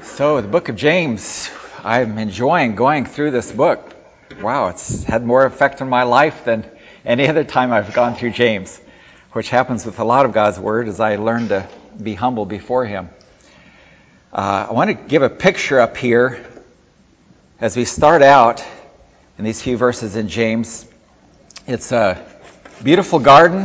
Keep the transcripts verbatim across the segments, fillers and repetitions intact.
So, the book of James, I'm enjoying going through this book. Wow, it's had more effect on my life than any other time I've gone through James, which happens with a lot of God's Word as I learn to be humble before Him. Uh, I want to give a picture up here as we start out in these few verses in James. It's a beautiful garden.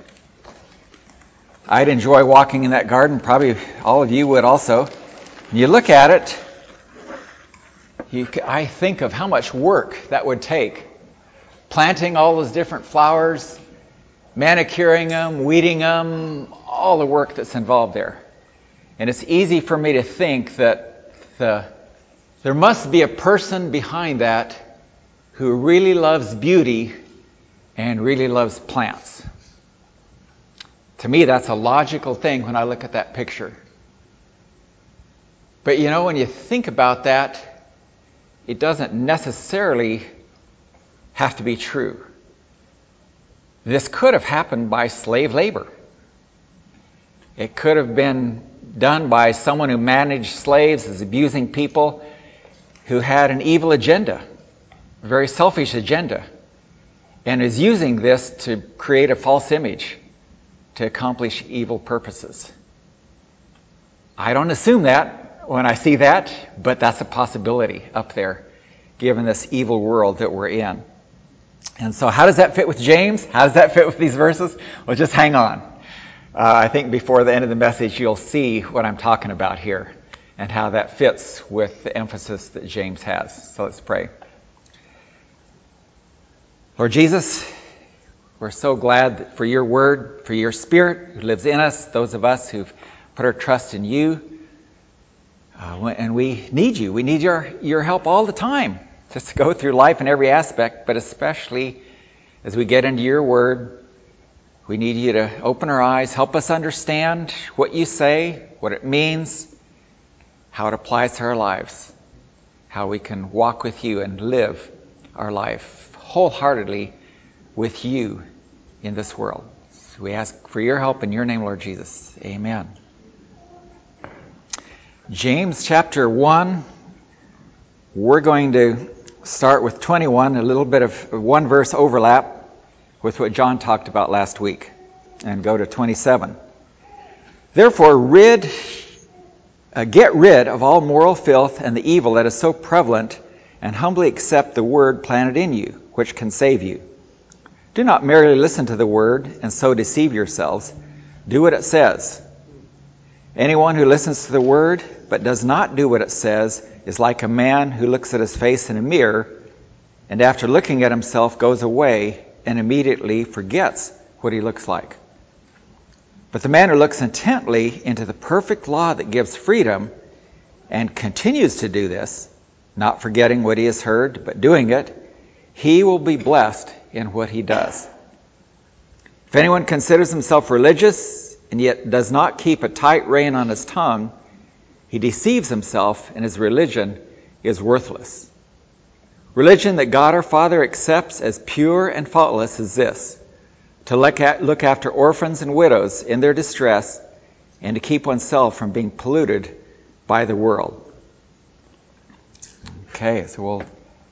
I'd enjoy walking in that garden. Probably all of you would also. You look at it, you, I think of how much work that would take. Planting all those different flowers, manicuring them, weeding them, all the work that's involved there. And it's easy for me to think that the, there must be a person behind that who really loves beauty and really loves plants. To me, that's a logical thing when I look at that picture. But you know, when you think about that, it doesn't necessarily have to be true. This could have happened by slave labor. It could have been done by someone who managed slaves, is abusing people, who had an evil agenda, a very selfish agenda, and is using this to create a false image to accomplish evil purposes. I don't assume that when I see that, but that's a possibility up there, given this evil world that we're in. And so how does that fit with James? How does that fit with these verses? Well, just hang on. Uh, I think before the end of the message, you'll see what I'm talking about here and how that fits with the emphasis that James has. So let's pray. Lord Jesus, we're so glad for your word, for your Spirit who lives in us, those of us who've put our trust in you. Uh, and we need you. We need your, your help all the time just to go through life in every aspect, but especially as we get into your word, we need you to open our eyes, help us understand what you say, what it means, how it applies to our lives, how we can walk with you and live our life wholeheartedly with you in this world. So we ask for your help in your name, Lord Jesus. Amen. James chapter one, we're going to start with twenty-one, a little bit of one verse overlap with what John talked about last week, and go to twenty-seven. Therefore, rid, uh, get rid of all moral filth and the evil that is so prevalent, and humbly accept the word planted in you, which can save you. Do not merely listen to the word and so deceive yourselves. Do what it says. Anyone who listens to the word but does not do what it says is like a man who looks at his face in a mirror and after looking at himself goes away and immediately forgets what he looks like. But the man who looks intently into the perfect law that gives freedom and continues to do this, not forgetting what he has heard but doing it, he will be blessed in what he does. If anyone considers himself religious and yet does not keep a tight rein on his tongue, he deceives himself and his religion is worthless. Religion that God our Father accepts as pure and faultless is this: to look, at, look after orphans and widows in their distress and to keep oneself from being polluted by the world. Okay, so we'll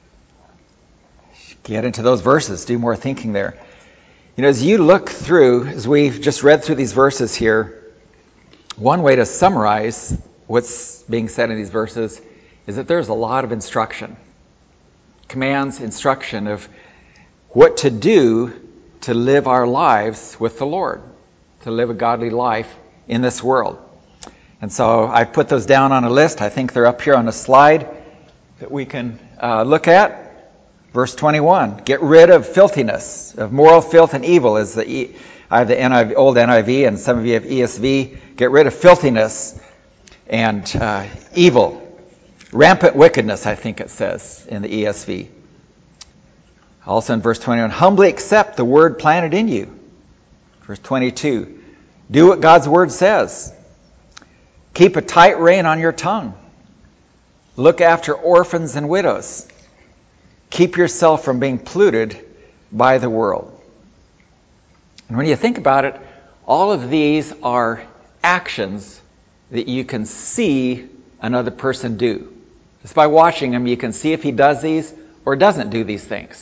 get into those verses, do more thinking there. You know, as you look through, as we've just read through these verses here, one way to summarize what's being said in these verses is that there's a lot of instruction. Commands, instruction of what to do to live our lives with the Lord, to live a godly life in this world. And so I put those down on a list. I think they're up here on a slide that we can uh, look at. Verse twenty-one, get rid of filthiness, of moral filth and evil, is the e- I have the N I V, old N I V, and some of you have E S V. Get rid of filthiness and uh, evil. Rampant wickedness, I think it says in the E S V. Also in verse twenty-one, humbly accept the word planted in you. Verse twenty-two, do what God's word says. Keep a tight rein on your tongue. Look after orphans and widows. Keep yourself from being polluted by the world. And when you think about it, all of these are actions that you can see another person do. Just by watching him, you can see if he does these or doesn't do these things.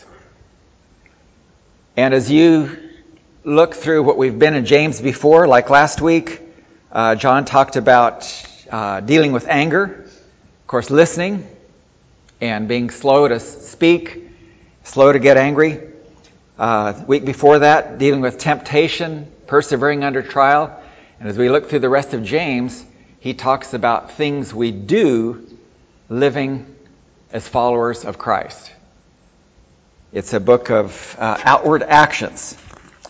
And as you look through what we've been in James before, like last week, uh, John talked about uh, dealing with anger, of course, listening, and being slow to speak, slow to get angry. Uh, week before that, dealing with temptation, persevering under trial. And as we look through the rest of James, he talks about things we do living as followers of Christ. It's a book of uh, outward actions,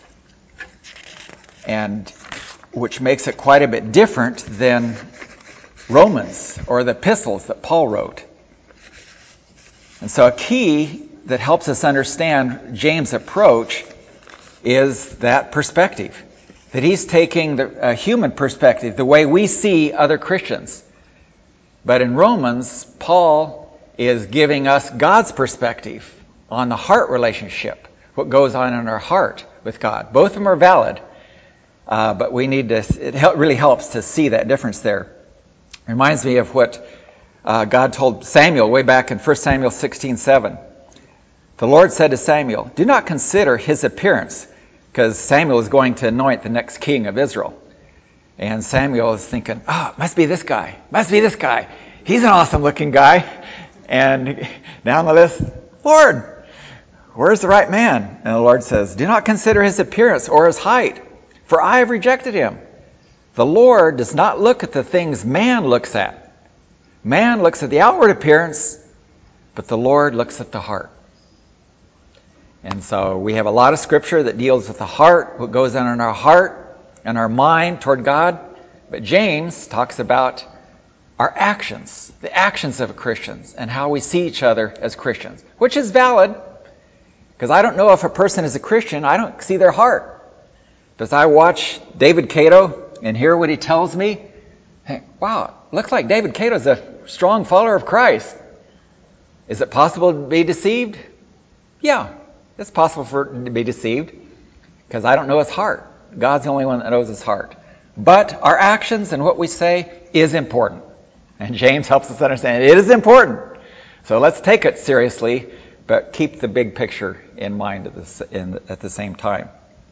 and which makes it quite a bit different than Romans or the epistles that Paul wrote. And so a key that helps us understand James' approach is that perspective, that he's taking the uh, human perspective, the way we see other Christians. But in Romans, Paul is giving us God's perspective on the heart relationship, what goes on in our heart with God. Both of them are valid, uh, but we need to, it help, really helps to see that difference there. It reminds me of what uh, God told Samuel way back in First Samuel sixteen seven. The Lord said to Samuel, "Do not consider his appearance," because Samuel is going to anoint the next king of Israel. And Samuel is thinking, oh, it must be this guy, must be this guy. He's an awesome looking guy. And down the list, Lord, where's the right man? And the Lord says, "Do not consider his appearance or his height, for I have rejected him. The Lord does not look at the things man looks at. Man looks at the outward appearance, but the Lord looks at the heart." And so we have a lot of scripture that deals with the heart, what goes on in our heart and our mind toward God. But James talks about our actions, the actions of Christians, and how we see each other as Christians, which is valid, because I don't know if a person is a Christian. I don't see their heart. As I watch David Cato and hear what he tells me, hey, wow, looks like David Cato's a strong follower of Christ. Is it possible to be deceived? Yeah, it's possible for it to be deceived, because I don't know his heart. God's the only one that knows his heart. But our actions and what we say is important. And James helps us understand it is important. So let's take it seriously, but keep the big picture in mind at the, in, at the same time.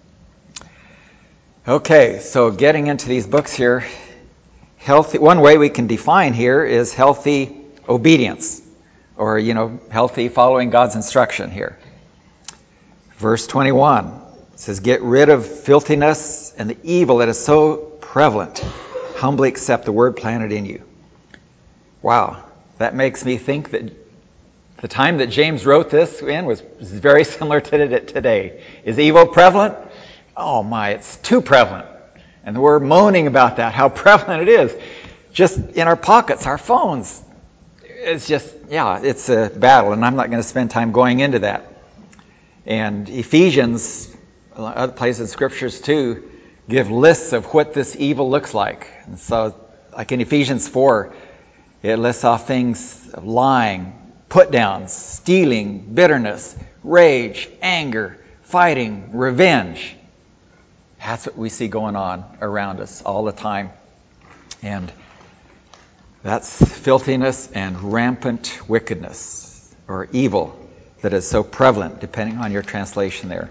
Okay, so getting into these books here, healthy. One way we can define here is healthy obedience, or, you know, healthy following God's instruction here. Verse twenty-one says, "Get rid of filthiness and the evil that is so prevalent. Humbly accept the word planted in you." Wow, that makes me think that the time that James wrote this in was very similar to today. Is evil prevalent? Oh my, it's too prevalent. And we're moaning about that, how prevalent it is. Just in our pockets, our phones. It's just, yeah, it's a battle, and I'm not going to spend time going into that. And Ephesians, other places in scriptures too, give lists of what this evil looks like. And so, like in Ephesians four, it lists off things of lying, put-downs, stealing, bitterness, rage, anger, fighting, revenge. That's what we see going on around us all the time. And that's filthiness and rampant wickedness, or evil, that is so prevalent, depending on your translation there.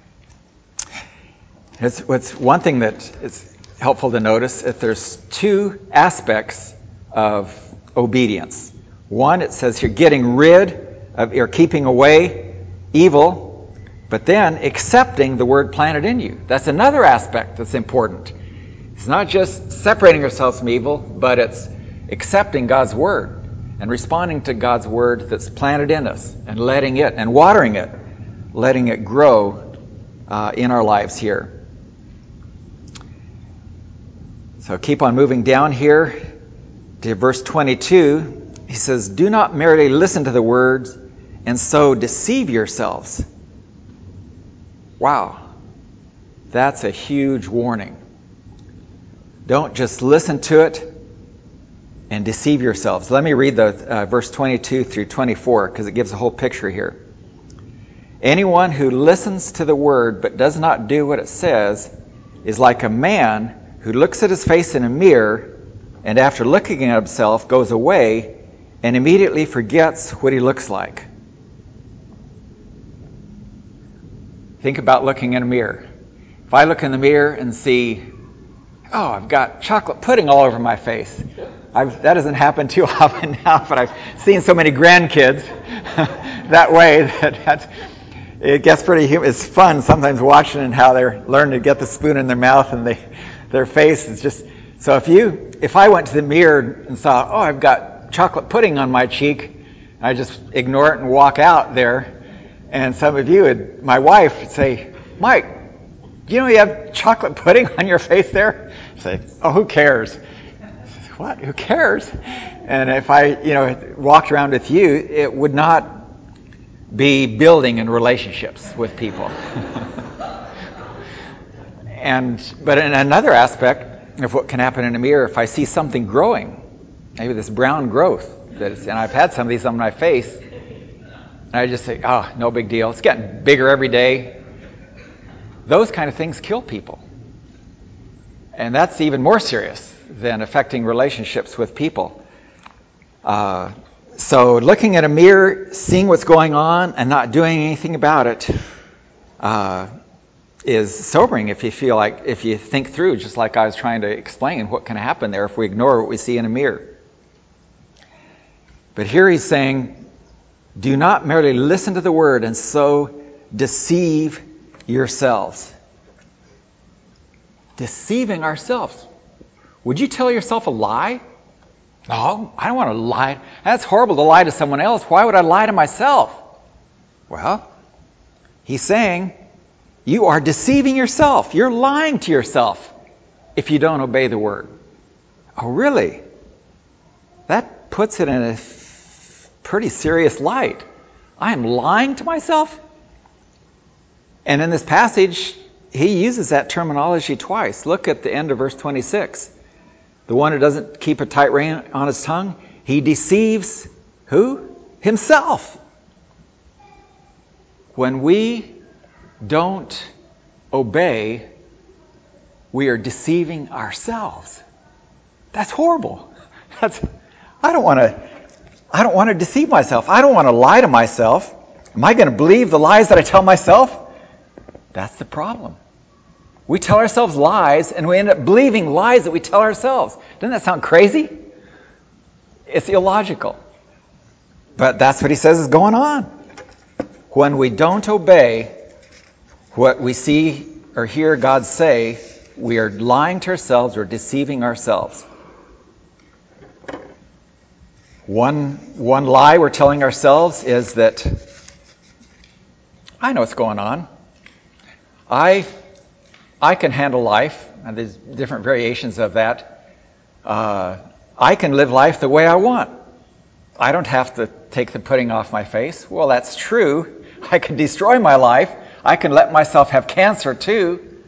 It's, what's one thing that is helpful to notice, if there's two aspects of obedience. One, it says here, getting rid of or keeping away evil, but then accepting the word planted in you. That's another aspect that's important. It's not just separating ourselves from evil, but it's accepting God's word and responding to God's word that's planted in us, and letting it, and watering it, letting it grow uh, in our lives here. So keep on moving down here to verse twenty-two. He says, "Do not merely listen to the words and so deceive yourselves." Wow, that's a huge warning. Don't just listen to it and deceive yourselves. Let me read the uh, verse twenty-two through twenty-four, because it gives a whole picture here. "Anyone who listens to the word but does not do what it says is like a man who looks at his face in a mirror and after looking at himself goes away and immediately forgets what he looks like. Think about looking in a mirror. If I look in the mirror and see, oh, I've got chocolate pudding all over my face. I've, that doesn't happen too often now, but I've seen so many grandkids that way that that's, it gets pretty humorous. It's fun sometimes watching how they learn to get the spoon in their mouth and they, their face is just... So if you, if I went to the mirror and saw, oh, I've got chocolate pudding on my cheek, I just ignore it and walk out there. And some of you, would, my wife, would say, Mike, you know you have chocolate pudding on your face there? I say, oh, who cares? What? Who cares? And if I, you know, walked around with you, it would not be building in relationships with people. and but in another aspect of what can happen in a mirror, if I see something growing, maybe this brown growth, that is, and I've had some of these on my face, and I just say, oh, no big deal. It's getting bigger every day. Those kind of things kill people. And that's even more serious than affecting relationships with people. Uh, so looking at a mirror, seeing what's going on, and not doing anything about it uh, is sobering if you feel like, if you think through, just like I was trying to explain what can happen there if we ignore what we see in a mirror. But here he's saying, do not merely listen to the word and so deceive yourselves. Deceiving ourselves. Would you tell yourself a lie? No, I don't want to lie. That's horrible to lie to someone else. Why would I lie to myself? Well, he's saying you are deceiving yourself. You're lying to yourself if you don't obey the word. Oh, really? That puts it in a pretty serious light. I am lying to myself? And in this passage, he uses that terminology twice. Look at the end of verse twenty-six. The one who doesn't keep a tight rein on his tongue, he deceives who? Himself. When we don't obey, we are deceiving ourselves. That's horrible. That's, I don't want to I don't want to deceive myself. I don't want to lie to myself. Am I going to believe the lies that I tell myself? That's the problem. We tell ourselves lies, and we end up believing lies that we tell ourselves. Doesn't that sound crazy? It's illogical. But that's what he says is going on. When we don't obey what we see or hear God say, we are lying to ourselves or deceiving ourselves. One, one lie we're telling ourselves is that I know what's going on. I, I can handle life, and there's different variations of that. Uh, I can live life the way I want. I don't have to take the pudding off my face. Well, that's true. I can destroy my life. I can let myself have cancer too.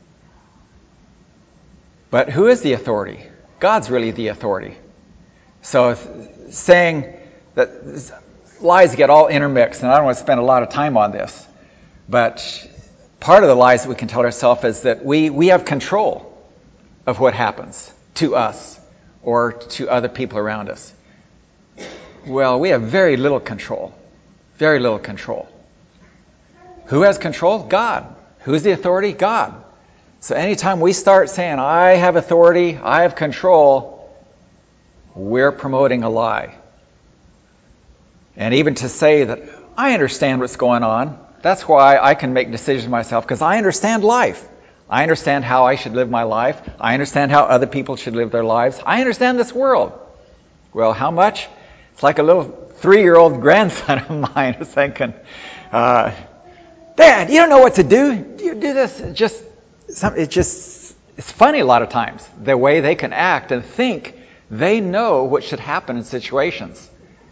But who is the authority? God's really the authority. So if, saying that lies get all intermixed, and I don't want to spend a lot of time on this, but part of the lies that we can tell ourselves is that we, we have control of what happens to us or to other people around us. Well, we have very little control. Very little control. Who has control? God. Who's the authority? God. So anytime we start saying, I have authority, I have control, we're promoting a lie. And even to say that I understand what's going on, that's why I can make decisions myself, because I understand life. I understand how I should live my life. I understand how other people should live their lives. I understand this world. Well, how much? It's like a little three-year-old grandson of mine is thinking, uh, Dad, you don't know what to do. You do this. It just, it just, it's funny a lot of times, the way they can act and think they know what should happen in situations.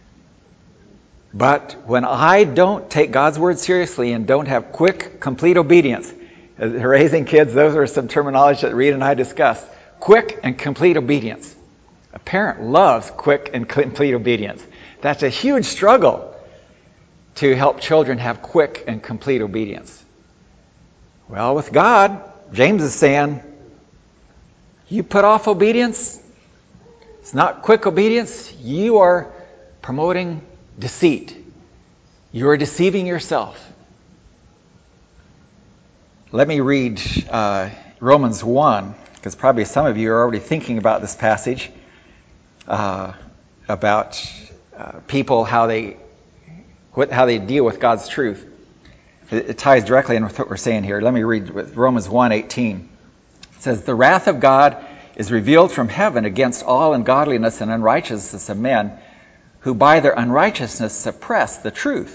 But when I don't take God's word seriously and don't have quick, complete obedience, raising kids, those are some terminology that Rita and I discussed. Quick and complete obedience. A parent loves quick and complete obedience. That's a huge struggle to help children have quick and complete obedience. Well, with God, James is saying, you put off obedience, it's not quick obedience, you are promoting deceit. You are deceiving yourself. Let me read uh, Romans one, because probably some of you are already thinking about this passage, uh, about uh, people, how they what, how they deal with God's truth. It, it ties directly in with what we're saying here. Let me read with Romans one eighteen. It says, "The wrath of God is revealed from heaven against all ungodliness and unrighteousness of men, who by their unrighteousness suppress the truth.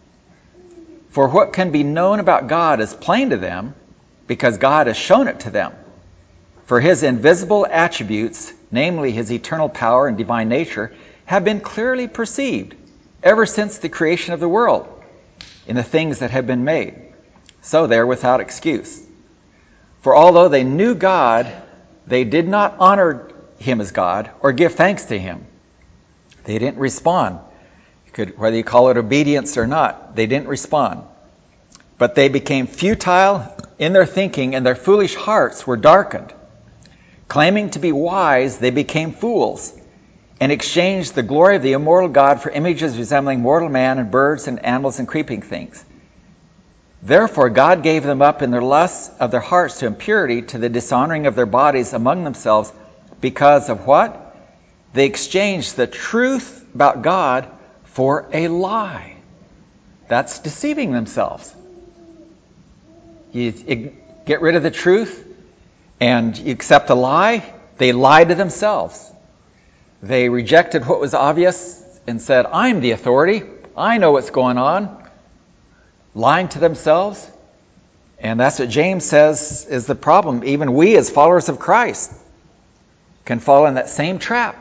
For what can be known about God is plain to them, because God has shown it to them. For his invisible attributes, namely his eternal power and divine nature, have been clearly perceived ever since the creation of the world in the things that have been made. So they are without excuse. For although they knew God, they did not honor him as God or give thanks to him. They didn't respond. Could, whether you call it obedience or not, they didn't respond. But they became futile in their thinking, and their foolish hearts were darkened. Claiming to be wise, they became fools, and exchanged the glory of the immortal God for images resembling mortal man and birds and animals and creeping things. Therefore God gave them up in their lusts of their hearts to impurity, to the dishonoring of their bodies among themselves, because of what? They exchanged the truth about God for a lie." That's deceiving themselves. You get rid of the truth and you accept a lie. They lied to themselves. They rejected what was obvious and said, "I'm the authority. I know what's going on." Lying to themselves. And that's what James says is the problem. Even we as followers of Christ can fall in that same trap.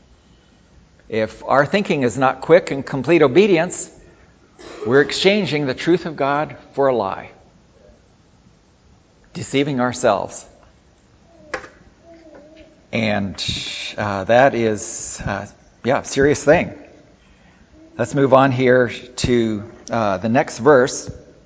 If our thinking is not quick and complete obedience, we're exchanging the truth of God for a lie. Deceiving ourselves. And uh, that is, uh, yeah, a serious thing. Let's move on here to uh, the next verse.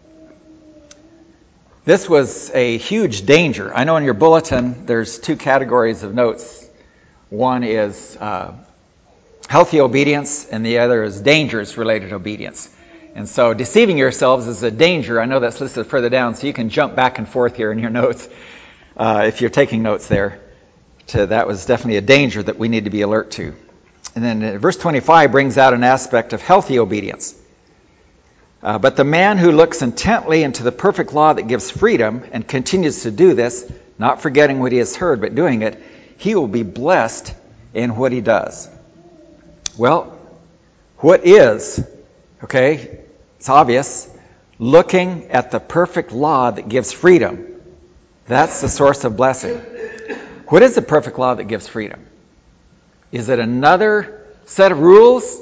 This was a huge danger. I know in your bulletin there's two categories of notes. One is uh, healthy obedience, and the other is dangers-related obedience. And so deceiving yourselves is a danger. I know that's listed further down, so you can jump back and forth here in your notes uh, if you're taking notes there. To, that was definitely a danger that we need to be alert to. And then uh, verse twenty-five brings out an aspect of healthy obedience. Uh, but the man who looks intently into the perfect law that gives freedom and continues to do this, not forgetting what he has heard, but doing it, he will be blessed in what he does. Well, what is, okay, it's obvious, looking at the perfect law that gives freedom. That's the source of blessing. What is the perfect law that gives freedom? Is it another set of rules?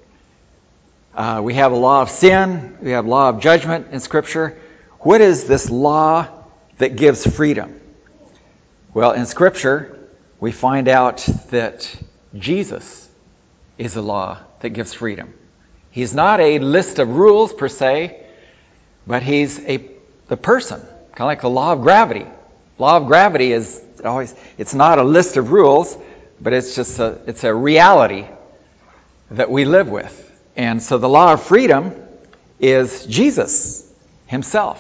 Uh, we have a law of sin. We have a law of judgment in Scripture. What is this law that gives freedom? Well, in Scripture, we find out that Jesus is a law that gives freedom. He's not a list of rules per se, but he's a the person, kind of like the law of gravity. Law of gravity is always, it's not a list of rules, but it's just a, it's a reality that we live with. And so the law of freedom is Jesus himself.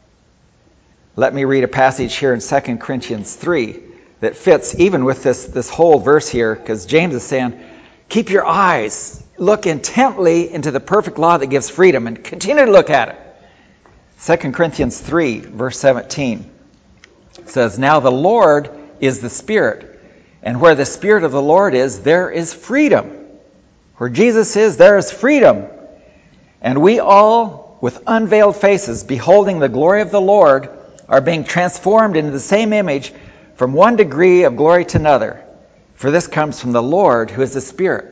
Let me read a passage here in Second Corinthians three that fits even with this, this whole verse here, because James is saying, keep your eyes, look intently into the perfect law that gives freedom, and continue to look at it. Second Corinthians three, verse seventeen says, "Now the Lord is the Spirit, and where the Spirit of the Lord is, there is freedom." Where Jesus is, there is freedom. "And we all, with unveiled faces, beholding the glory of the Lord, are being transformed into the same image from one degree of glory to another. For this comes from the Lord, who is the Spirit."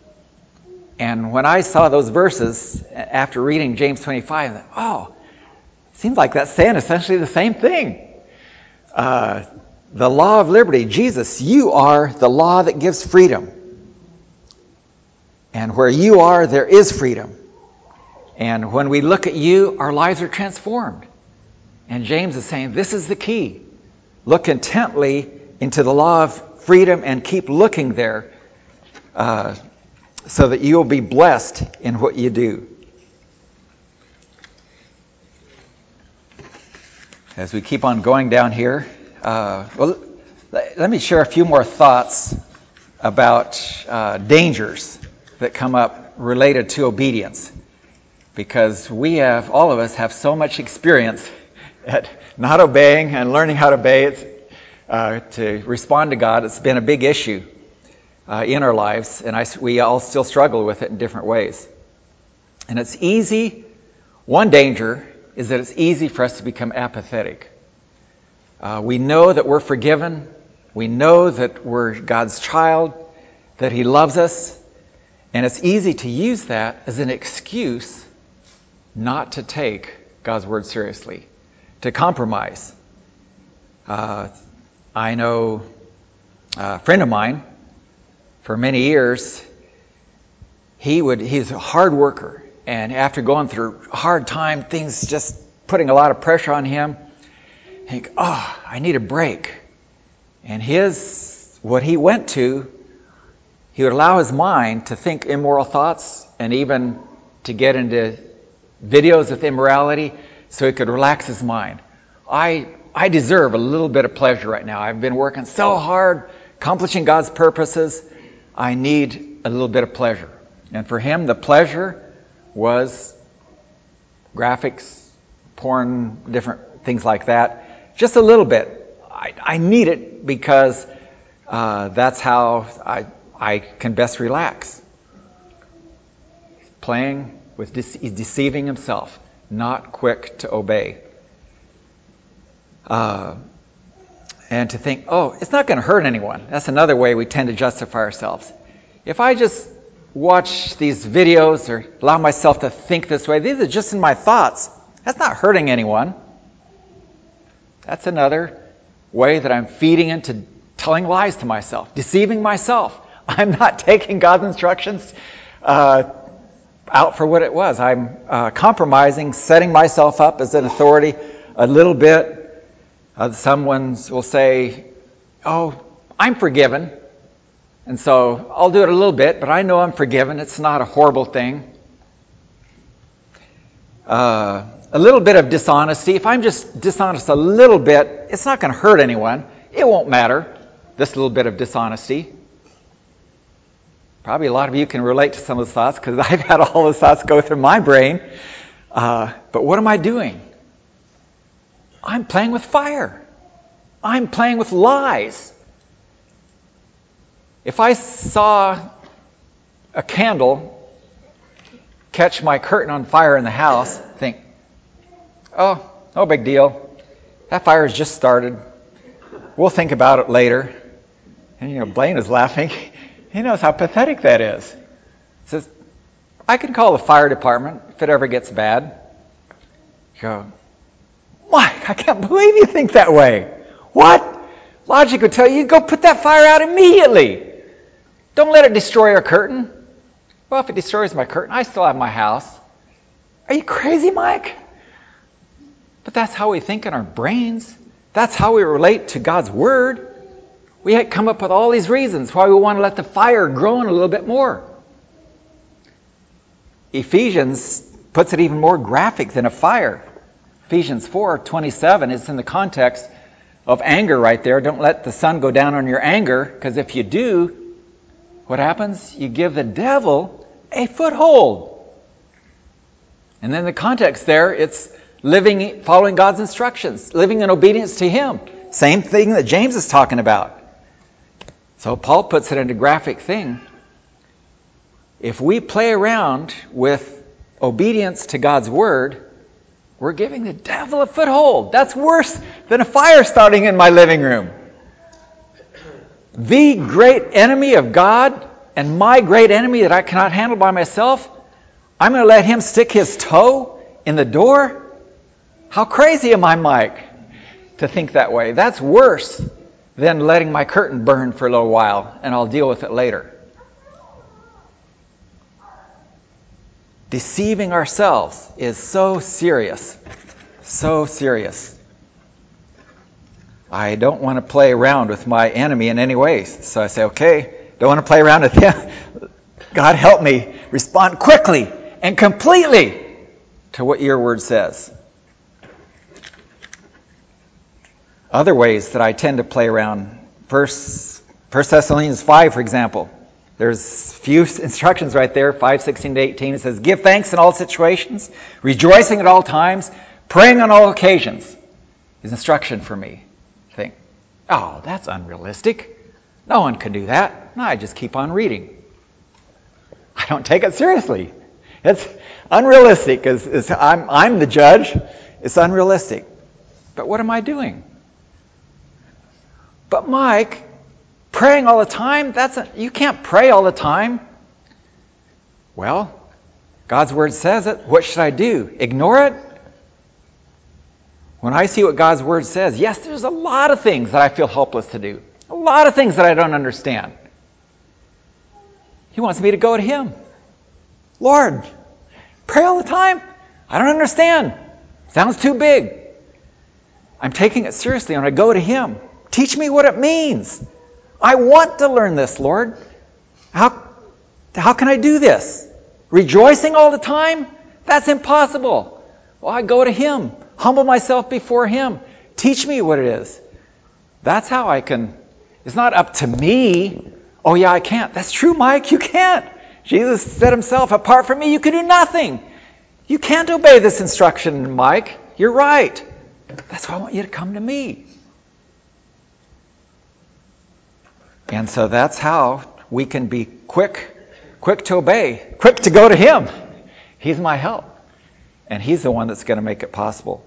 And when I saw those verses, after reading James twenty-five, I thought, oh, it seems like that's saying essentially the same thing. Uh, the law of liberty, Jesus, you are the law that gives freedom. And where you are, there is freedom. And when we look at you, our lives are transformed. And James is saying, this is the key. Look intently into the law of freedom and keep looking there, uh, so that you will be blessed in what you do. As we keep on going down here, uh, well, let me share a few more thoughts about uh, dangers that come up related to obedience, because we have, all of us have so much experience at not obeying and learning how to obey it, uh, to respond to God. It's been a big issue uh, in our lives, and I, we all still struggle with it in different ways. And it's easy, one danger is that it's easy for us to become apathetic. Uh, we know that we're forgiven. We know that we're God's child, that He loves us. And it's easy to use that as an excuse not to take God's word seriously, to compromise. Uh, I know a friend of mine, for many years, he would, he's a hard worker. And after going through a hard time, things just putting a lot of pressure on him, think, oh, I need a break. And his, what he went to, he would allow his mind to think immoral thoughts and even to get into videos of immorality so he could relax his mind. I I deserve a little bit of pleasure right now. I've been working so hard, accomplishing God's purposes. I need a little bit of pleasure. And for him, the pleasure was graphics, porn, different things like that. Just a little bit. I, I need it because uh, that's how I I can best relax. Playing with de- deceiving himself, not quick to obey. Uh, and to think, oh, it's not going to hurt anyone. That's another way we tend to justify ourselves. If I just watch these videos or allow myself to think this way, these are just in my thoughts. That's not hurting anyone. That's another way that I'm feeding into telling lies to myself, deceiving myself. I'm not taking God's instructions uh, out for what it was. I'm uh, compromising, setting myself up as an authority a little bit. Uh, someone will say, oh, I'm forgiven. And so I'll do it a little bit, but I know I'm forgiven. It's not a horrible thing. Uh, a little bit of dishonesty. If I'm just dishonest a little bit, it's not going to hurt anyone. It won't matter, this little bit of dishonesty. Probably a lot of you can relate to some of the thoughts because I've had all those thoughts go through my brain. Uh, but what am I doing? I'm playing with fire. I'm playing with lies. If I saw a candle catch my curtain on fire in the house, think, oh, no big deal. That fire has just started. We'll think about it later. And, you know, Blaine is laughing. He knows how pathetic that is. He says, I can call the fire department if it ever gets bad. You go, Mike, I can't believe you think that way. What? Logic would tell you, go put that fire out immediately. Don't let it destroy our curtain. Well, if it destroys my curtain, I still have my house. Are you crazy, Mike? But that's how we think in our brains. That's how we relate to God's Word. We come up with all these reasons why we want to let the fire grow in a little bit more. Ephesians puts it even more graphic than a fire. Ephesians four twenty-seven is in the context of anger right there. Don't let the sun go down on your anger, because if you do, what happens? You give the devil a foothold. And then the context there, it's living, following God's instructions, living in obedience to Him. Same thing that James is talking about. So Paul puts it into graphic thing. If we play around with obedience to God's Word, we're giving the devil a foothold. That's worse than a fire starting in my living room. The great enemy of God and my great enemy that I cannot handle by myself, I'm going to let him stick his toe in the door? How crazy am I, Mike, to think that way? That's worse than letting my curtain burn for a little while and I'll deal with it later. Deceiving ourselves is so serious, so serious. I don't want to play around with my enemy in any way. So I say, okay, Don't want to play around with him. God, help me respond quickly and completely to what your word says. Other ways that I tend to play around. First, First Thessalonians five, for example. There's few instructions right there, five, sixteen to eighteen. It says, give thanks in all situations, rejoicing at all times, praying on all occasions. Is instruction for me. I think, oh, that's unrealistic. No one can do that. No, I just keep on reading. I don't take it seriously. It's unrealistic. It's, it's, I'm, I'm the judge. It's unrealistic. But what am I doing? But Mike, praying all the time, that's a, you can't pray all the time. Well, God's word says it. What should I do? Ignore it? When I see what God's word says, yes, there's a lot of things that I feel helpless to do. A lot of things that I don't understand. He wants me to go to him. Lord, pray all the time. I don't understand. Sounds too big. I'm taking it seriously when I go to him. Teach me what it means. I want to learn this, Lord. How, how can I do this? Rejoicing all the time? That's impossible. Well, I go to him. Humble myself before him. Teach me what it is. That's how I can. It's not up to me. Oh, yeah, I can't. That's true, Mike. You can't. Jesus said himself, apart from me, you can do nothing. You can't obey this instruction, Mike. You're right. That's why I want you to come to me. And so that's how we can be quick, quick to obey, quick to go to him. He's my help. And he's the one that's going to make it possible.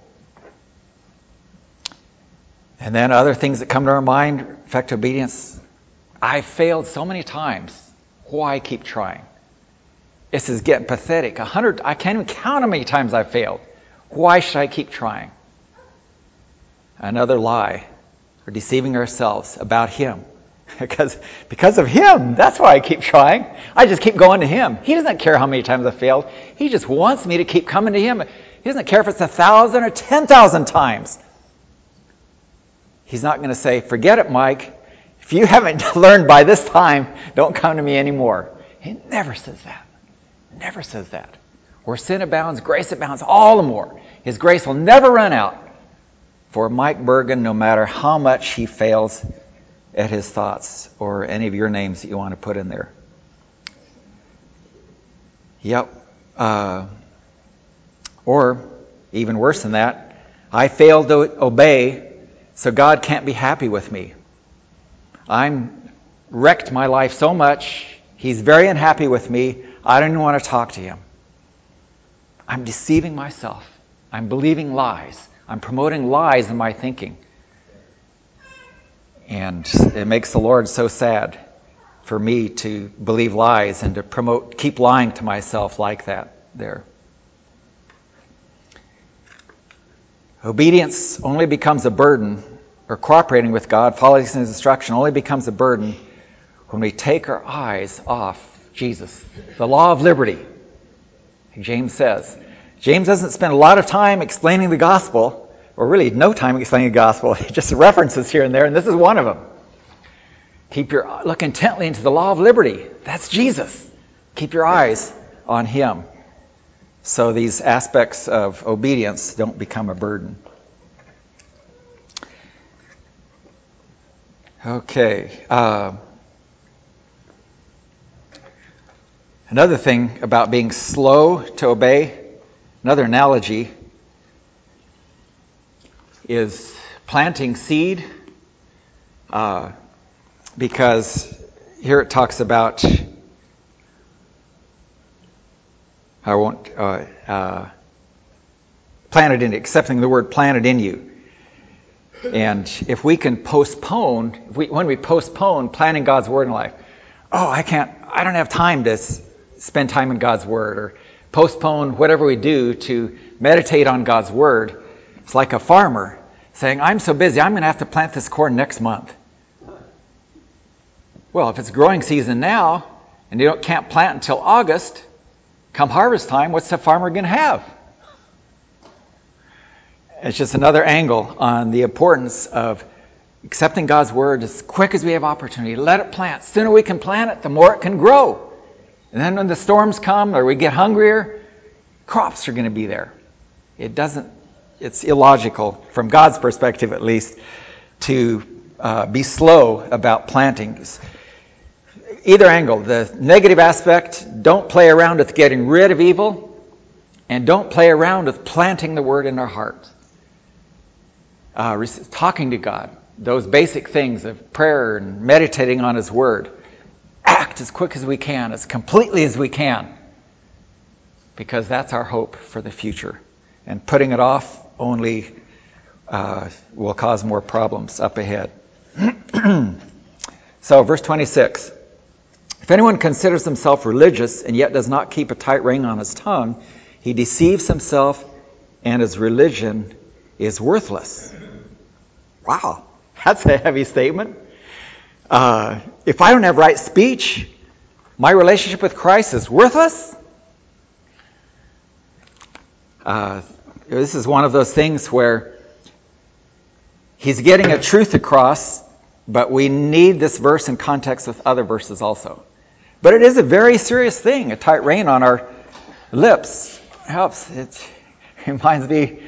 And then other things that come to our mind affect obedience. I failed so many times. Why keep trying? This is getting pathetic. A hundred, I can't even count how many times I've failed. Why should I keep trying? Another lie. We're deceiving ourselves about him. Because, because of him, that's why I keep trying. I just keep going to him. He doesn't care how many times I failed. He just wants me to keep coming to him. He doesn't care if it's a thousand or ten thousand times. He's not going to say, forget it, Mike. If you haven't learned by this time, don't come to me anymore. He never says that. Never says that. Where sin abounds, grace abounds all the more. His grace will never run out for Mike Bergen, no matter how much he fails at his thoughts or any of your names that you want to put in there. Yep. Uh, or, even worse than that, I failed to obey, so God can't be happy with me. I'm wrecked my life so much, he's very unhappy with me, I don't even want to talk to him. I'm deceiving myself. I'm believing lies. I'm promoting lies in my thinking. And it makes the Lord so sad for me to believe lies and to promote, keep lying to myself like that there. Obedience only becomes a burden, or cooperating with God, following his instruction only becomes a burden when we take our eyes off Jesus. The law of liberty, James says. James doesn't spend a lot of time explaining the gospel, or really no time explaining the gospel. He just references here and there, and this is one of them. Keep your look intently into the law of liberty. That's Jesus. Keep your eyes on him. So these aspects of obedience don't become a burden. Okay. Uh, another thing about being slow to obey, another analogy is planting seed, uh, because here it talks about, I won't, uh, uh, planted in, accepting the word planted in you. And if we can postpone, if we, when we postpone planting God's word in life, oh, I can't, I don't have time to s- spend time in God's word, or postpone whatever we do to meditate on God's word. It's like a farmer saying, I'm so busy, I'm going to have to plant this corn next month. Well, if it's growing season now, and you don't, can't plant until August, come harvest time, what's the farmer going to have? It's just another angle on the importance of accepting God's word as quick as we have opportunity. Let it plant. The sooner we can plant it, the more it can grow. And then when the storms come or we get hungrier, crops are going to be there. It doesn't, it's illogical, from God's perspective at least, to uh, be slow about planting. Either angle, the negative aspect, don't play around with getting rid of evil, and don't play around with planting the word in our heart. Uh, talking to God, those basic things of prayer and meditating on his word. Act as quick as we can, as completely as we can, because that's our hope for the future. And putting it off only uh, will cause more problems up ahead. So, verse twenty-six. If anyone considers himself religious and yet does not keep a tight rein on his tongue, he deceives himself and his religion is worthless. Wow, that's a heavy statement. Uh, if I don't have right speech, my relationship with Christ is worthless? Uh, this is one of those things where he's getting a truth across, but we need this verse in context with other verses also. But it is a very serious thing. A tight rein on our lips helps. It reminds me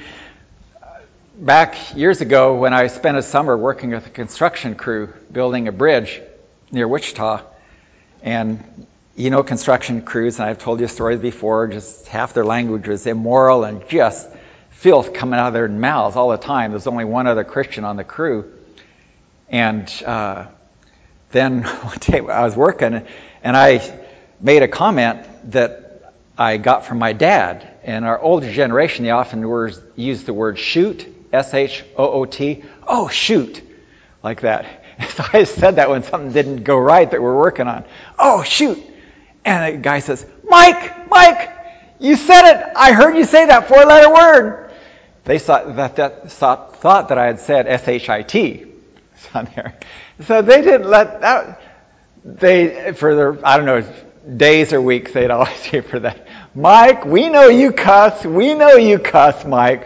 back years ago when I spent a summer working with a construction crew building a bridge near Wichita. And you know construction crews, and I've told you stories before, just half their language was immoral and just filth coming out of their mouths all the time. There's only one other Christian on the crew. And uh, then one day I was working, and I made a comment that I got from my dad. In our older generation, they often use the word shoot, S H O O T. Oh, shoot, like that. So I said that when something didn't go right that we're working on. Oh, shoot. And the guy says, Mike, Mike, you said it. I heard you say that four-letter word. They thought that, that thought, thought that I had said S H I T on there. So they didn't let that. They, for their, I don't know, days or weeks, they'd always say for that, Mike, we know you cuss. We know you cuss, Mike.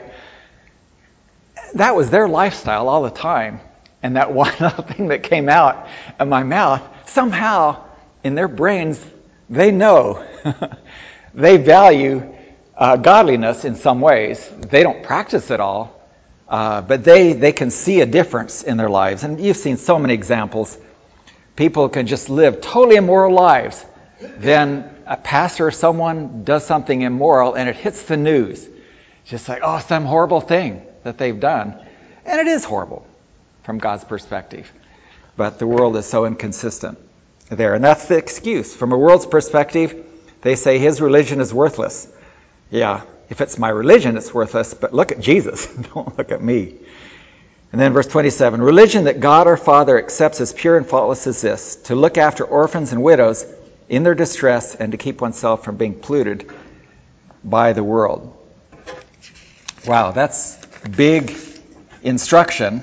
That was their lifestyle all the time. And that one little thing that came out of my mouth, somehow in their brains, they know. They value uh, godliness in some ways. They don't practice it all, uh, but they, they can see a difference in their lives. And you've seen so many examples. People can just live totally immoral lives. Then a pastor or someone does something immoral and it hits the news. It's just like, oh, some horrible thing that they've done. And it is horrible from God's perspective. But the world is so inconsistent there. And that's the excuse. From a world's perspective, they say his religion is worthless. Yeah, if it's my religion, it's worthless. But look at Jesus. Don't look at me. And then verse twenty-seven, religion that God our Father accepts as pure and faultless is this, to look after orphans and widows in their distress and to keep oneself from being polluted by the world. Wow, that's big instruction.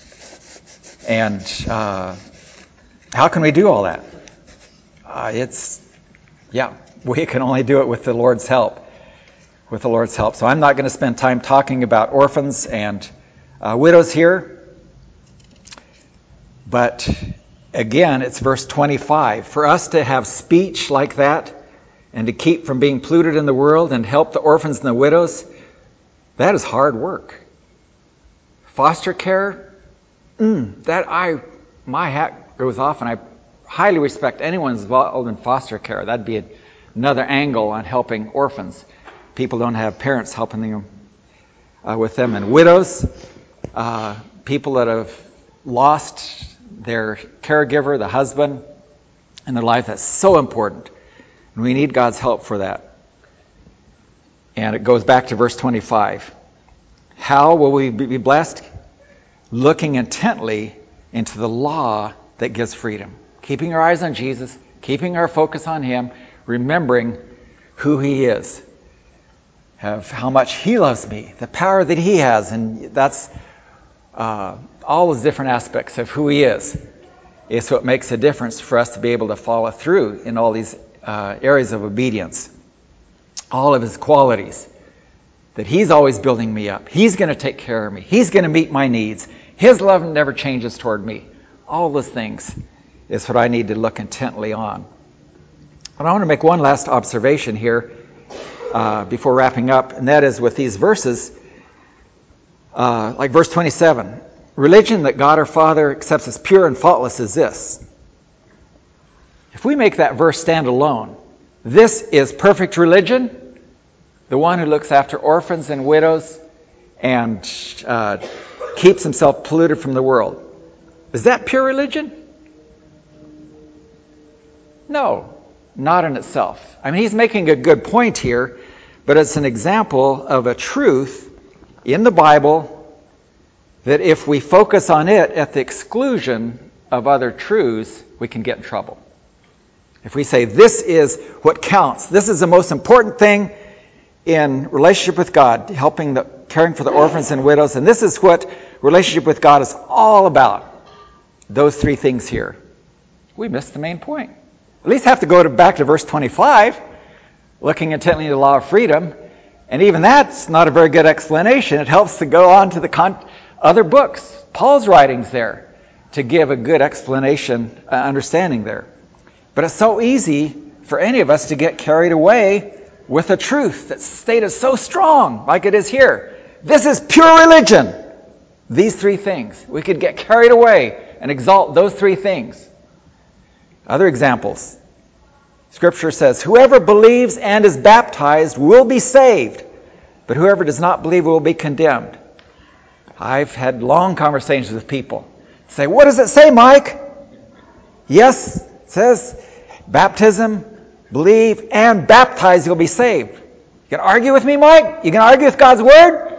And uh, how can we do all that? Uh, it's, yeah, we can only do it with the Lord's help. With the Lord's help. So I'm not going to spend time talking about orphans and uh, widows here. But again, it's verse twenty-five. For us to have speech like that and to keep from being polluted in the world and help the orphans and the widows, that is hard work. Foster care, mm, that I, my hat goes off, and I highly respect anyone who's involved in foster care. That'd be another angle on helping orphans. People don't have parents helping them uh, with them. And widows, uh, people that have lost their caregiver, the husband, in their life, that's so important. And we need God's help for that. And it goes back to verse twenty-five. How will we be blessed? Looking intently into the law that gives freedom. Keeping our eyes on Jesus, keeping our focus on him, remembering who he is. Have how much he loves me, the power that he has, and that's uh, all those different aspects of who he is. It's what makes a difference for us to be able to follow through in all these uh, areas of obedience. All of his qualities. That he's always building me up. He's going to take care of me. He's going to meet my needs. His love never changes toward me. All those things is what I need to look intently on. But I want to make one last observation here uh, before wrapping up, and that is with these verses, uh, like verse twenty-seven. Religion that God our Father accepts as pure and faultless is this. If we make that verse stand alone, this is perfect religion, the one who looks after orphans and widows and uh, keeps himself polluted from the world. Is that pure religion? No, not in itself. I mean, he's making a good point here, but it's an example of a truth in the Bible that if we focus on it at the exclusion of other truths, we can get in trouble. If we say this is what counts, this is the most important thing in relationship with God, helping the caring for the orphans and widows, and this is what relationship with God is all about, those three things here, we miss the main point. At least have to go to, back to verse twenty-five, looking intently at the law of freedom, and even that's not a very good explanation. It helps to go on to the con- other books, Paul's writings there, to give a good explanation, uh, understanding there. But it's so easy for any of us to get carried away with a truth that's stated so strong, like it is here. This is pure religion. These three things. We could get carried away and exalt those three things. Other examples. Scripture says, whoever believes and is baptized will be saved, but whoever does not believe will be condemned. I've had long conversations with people. Say, what does it say, Mike? Yes, it says, baptism, believe, and baptize, you'll be saved. You can argue with me, Mike? You can argue with God's Word?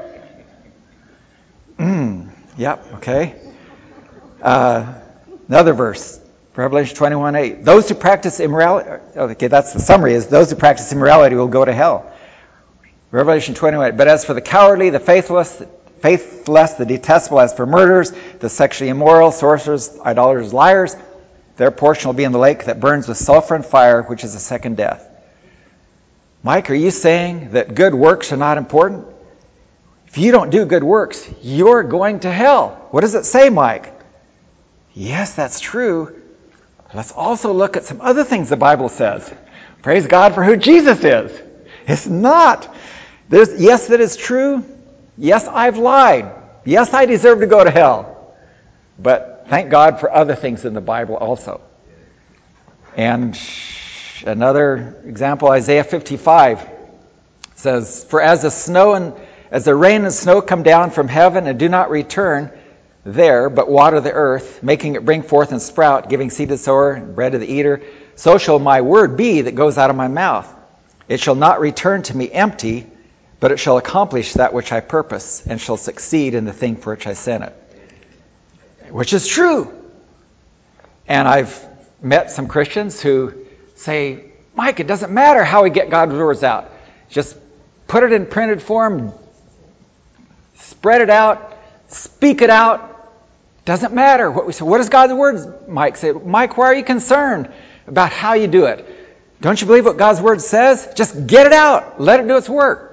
Mm, yep, okay. Uh, another verse, Revelation twenty-one eight. Those who practice immorality, okay, that's the summary, is those who practice immorality will go to hell. Revelation twenty-one eight. But as for the cowardly, the faithless, faithless, the detestable, as for murderers, the sexually immoral, sorcerers, idolaters, liars, their portion will be in the lake that burns with sulfur and fire, which is the second death. Mike, are you saying that good works are not important? If you don't do good works, you're going to hell. What does it say, Mike? Yes, that's true. Let's also look at some other things the Bible says. Praise God for who Jesus is. It's not. There's, yes, that is true. Yes, I've lied. Yes, I deserve to go to hell. But thank God for other things in the Bible also. And another example, Isaiah fifty-five says, for as the snow and as the rain and snow come down from heaven and do not return there, but water the earth, making it bring forth and sprout, giving seed to the sower and bread to the eater, so shall my word be that goes out of my mouth. It shall not return to me empty, but it shall accomplish that which I purpose, and shall succeed in the thing for which I sent it. Which is true. And I've met some Christians who say, Mike, it doesn't matter how we get God's words out. Just put it in printed form, spread it out, speak it out. Doesn't matter what we say. What does God's word, Mike, say? Mike, why are you concerned about how you do it? Don't you believe what God's word says? Just get it out. Let it do its work.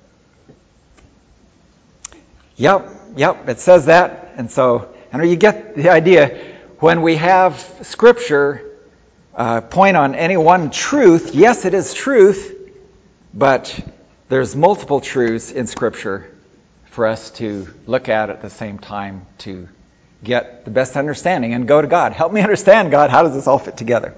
Yep, yep, it says that. And so, and you get the idea. When we have Scripture uh, point on any one truth, yes, it is truth, but there's multiple truths in Scripture for us to look at at the same time to get the best understanding and go to God. Help me understand, God. How does this all fit together?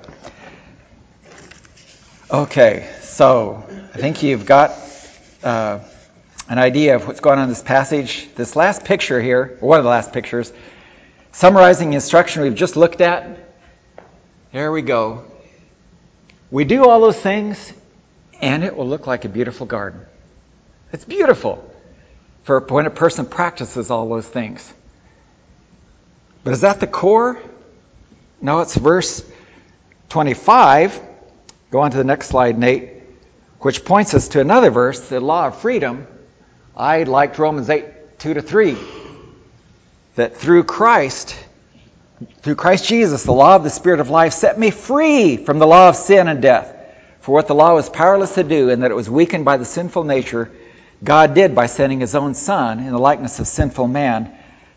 Okay, so I think you've got uh, an idea of what's going on in this passage. This last picture here, or one of the last pictures, summarizing the instruction we've just looked at. There we go. We do all those things, and it will look like a beautiful garden. It's beautiful for when a person practices all those things. But is that the core? No, it's verse twenty-five. Go on to the next slide, Nate, which points us to another verse, the law of freedom. I liked Romans eight, two to three. That through Christ, through Christ Jesus, the law of the Spirit of life set me free from the law of sin and death. For what the law was powerless to do, and that it was weakened by the sinful nature, God did by sending His own Son in the likeness of sinful man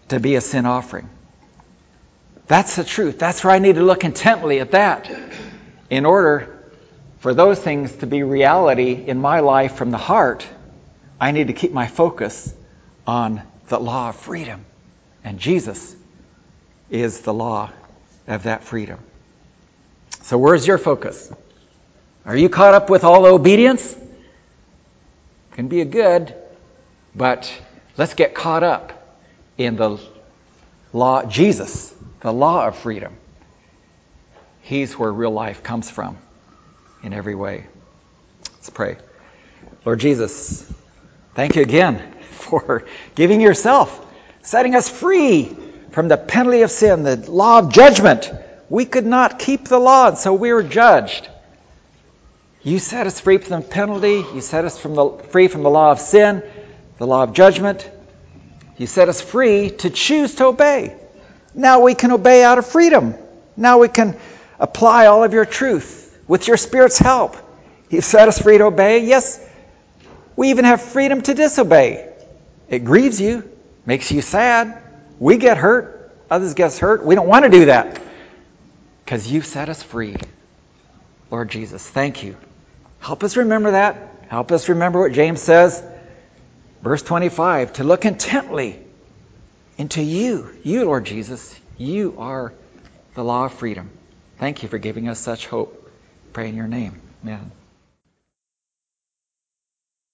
to be a sin offering. That's the truth. That's where I need to look intently at that in order for those things to be reality in my life from the heart. I need to keep my focus on the law of freedom. And Jesus is the law of that freedom. So where's your focus? Are you caught up with all the obedience? Can be a good, but let's get caught up in the law, Jesus, the law of freedom. He's where real life comes from in every way. Let's pray. Lord Jesus, thank you again for giving yourself, setting us free from the penalty of sin, the law of judgment. We could not keep the law, and so we were judged. You set us free from the penalty. You set us from the, free from the law of sin, the law of judgment. You set us free to choose to obey. Now we can obey out of freedom. Now we can apply all of your truth with your Spirit's help. You've set us free to obey. Yes, we even have freedom to disobey. It grieves you, makes you sad. We get hurt. Others get hurt. We don't want to do that because you've set us free. Lord Jesus, thank you. Help us remember that. Help us remember what James says, verse twenty-five, to look intently into you. You, Lord Jesus, you are the law of freedom. Thank you for giving us such hope. Pray in your name. Amen.